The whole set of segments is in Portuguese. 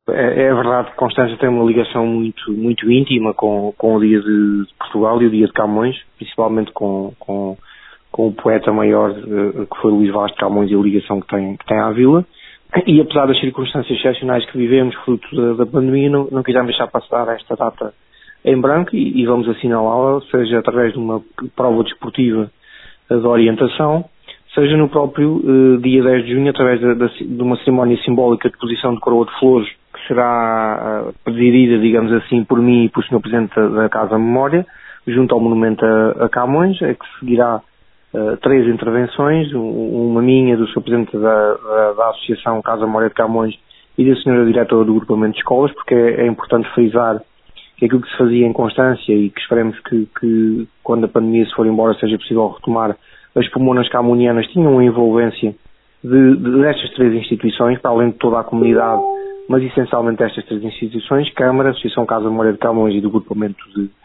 É verdade que Constança tem uma ligação muito íntima com o dia de Portugal e o dia de Camões, principalmente com o poeta maior que foi Luís Vaz de Camões e a ligação que tem à vila. E apesar das circunstâncias excepcionais que vivemos, fruto da pandemia, não quisemos deixar passar esta data em branco e vamos assinalá-la, seja através de uma prova desportiva de orientação, seja no próprio dia 10 de junho, através de uma cerimónia simbólica de posição de coroa de flores, que será presidida, digamos assim, por mim e por Sr. Presidente da Casa Memória, junto ao monumento a Camões, é que seguirá 3 intervenções, uma minha, do Sr. Presidente da Associação Casa Memória de Camões e da Sra. Diretora do Grupamento de Escolas, porque é importante frisar que aquilo que se fazia em Constância e que esperemos que quando a pandemia se for embora seja possível retomar, as Pomonas Camunianas tinham uma envolvência destas 3 instituições, para além de toda a comunidade, mas essencialmente estas 3 instituições, Câmara, Associação Casa Memória de Camões e do Grupamento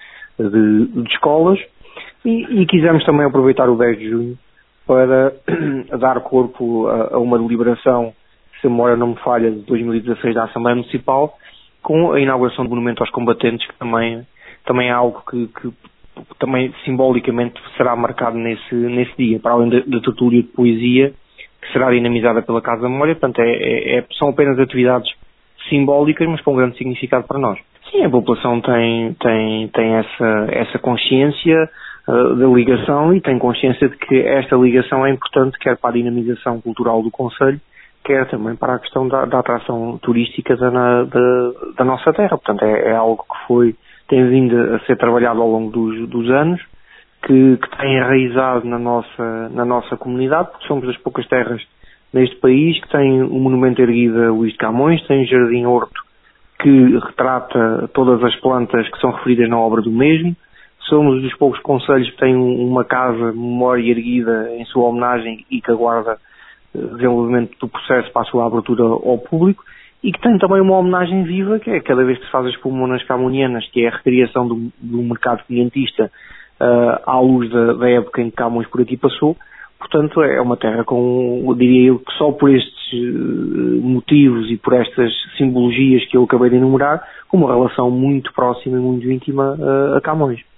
de Escolas. E quisemos também aproveitar o 10 de junho para dar corpo a uma deliberação, se a memória não me falha, de 2016 da Assembleia Municipal, com a inauguração do Monumento aos Combatentes, que também é algo que também simbolicamente será marcado nesse dia, para além da tertúlia de poesia, que será dinamizada pela Casa da Memória. Portanto, são apenas atividades simbólicas, mas com grande significado para nós. Sim, a população tem essa consciência da ligação e tem consciência de que esta ligação é importante, quer para a dinamização cultural do concelho, quer também para a questão da atração turística da nossa terra. Portanto, é algo que tem vindo a ser trabalhado ao longo dos anos, que tem enraizado na nossa comunidade, porque somos das poucas terras neste país que tem um monumento erguido a Luís de Camões, tem um jardim-horto que retrata todas as plantas que são referidas na obra do mesmo. Somos dos poucos concelhos que têm uma casa de memória erguida em sua homenagem e que aguarda desenvolvimento do processo para a sua abertura ao público, e que tem também uma homenagem viva, que é cada vez que se faz as Pomonas Camonianas, que é a recriação do mercado quinhentista à luz da época em que Camões por aqui passou. Portanto, é uma terra diria eu, que só por estes motivos e por estas simbologias que eu acabei de enumerar, com uma relação muito próxima e muito íntima a Camões.